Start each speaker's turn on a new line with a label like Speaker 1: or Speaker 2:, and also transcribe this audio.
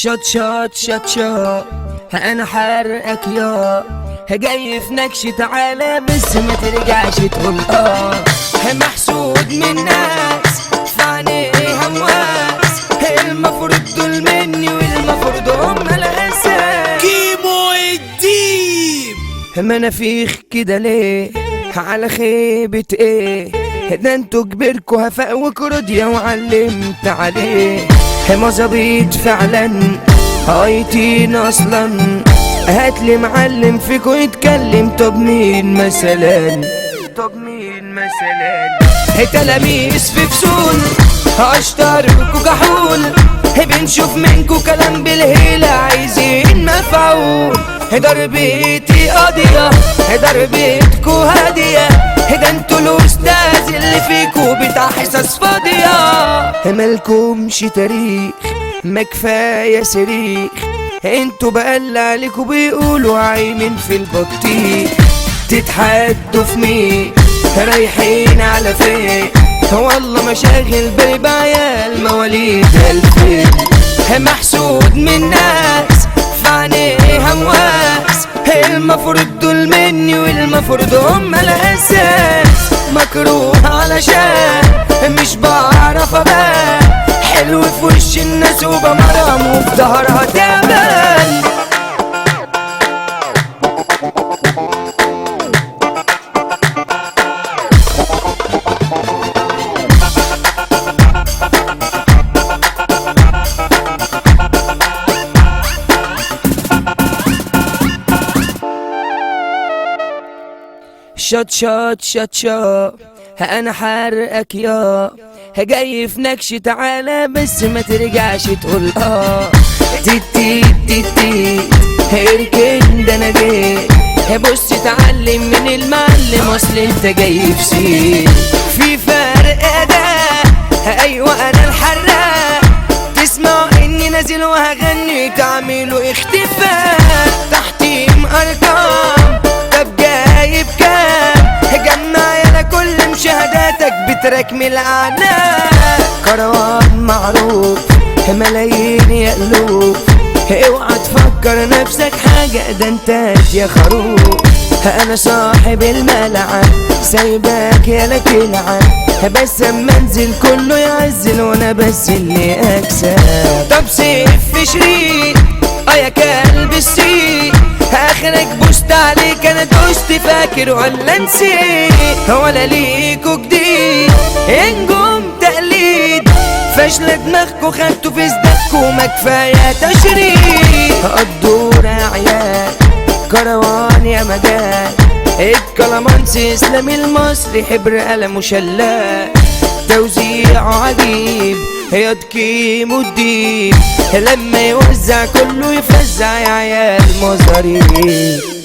Speaker 1: شط شط شط شط انا حرقك يا جاي في نكش تعالى بس ما ترجعش تقول محسود من ناس فعليه همواس المفروض دول مني والمفروض هم الاساس
Speaker 2: كيمو الديب
Speaker 1: منافيخ كده ليه على خيبة ايه ده انتوا كبركوا هفاء وكرديا وعلمت عليه مظابيط فعلا هايتين اصلا هاتلي معلم فيكوا يتكلم طب مين مثلا تلاميذ في فصول اشطر وكحول بنشوف منكوا كلام بالهيلة عايزين مفعول ضربتي قاضية ضربتكوا هادية ده انتوا الاستاذ اللي فيكوا بتاع حصص فاضية مالكمش تاريخ ما كفاية صريخ انتوا بقل عليكوا بيقولوا عايمين في البطيخ تتحدوا في مين رايحين على فين والله مشاغل بالي بعيال مواليد 2000 محسود من ناس فعليه همواس المفروض دول مني والمفروض هم الاساس مكروه علشان مش بعرف ابان حلو في وش الناس وبمرم وفي ظهرها تعبان شط شط شط شط انا حرقك يا جاي في نكش تعالى بس ما ترجعش تقول تيت تيت تيت تيت اركن ده انا جيت بص اتعلم من المعلم اصل انت جاي في سين في فرق اداء ايوه انا الحراق تسمع اني نازل وهغني تعملوا اختفاء تحتيم ارقام طب جايب كام جمع يالا كل مشاهداتك بتراكم الاعناق كروان معروف ملايين يقلوب اوعى تفكر نفسك حاجة ده انت يا خروف انا صاحب الملعب سايبك يالا تلعب بس اما انزل كله يعزل وانا بس اللي اكسب طب سيف في شريط يا كلب السيد اخرك بوست عليك انا دوست فاكر ولا نسيت ولا ليكوا جديد انجم تقليد فاشلة دماغكوا خدتوا في صدقكوا ما كفاية تشريد الدور يا عيال كروان يا مجال الكلامانسي اسلامي المصري حبر قلم وشلال توزيعه عجيب يا كيمو الديب لما يوزع كله يفزع يا عيال مزاريب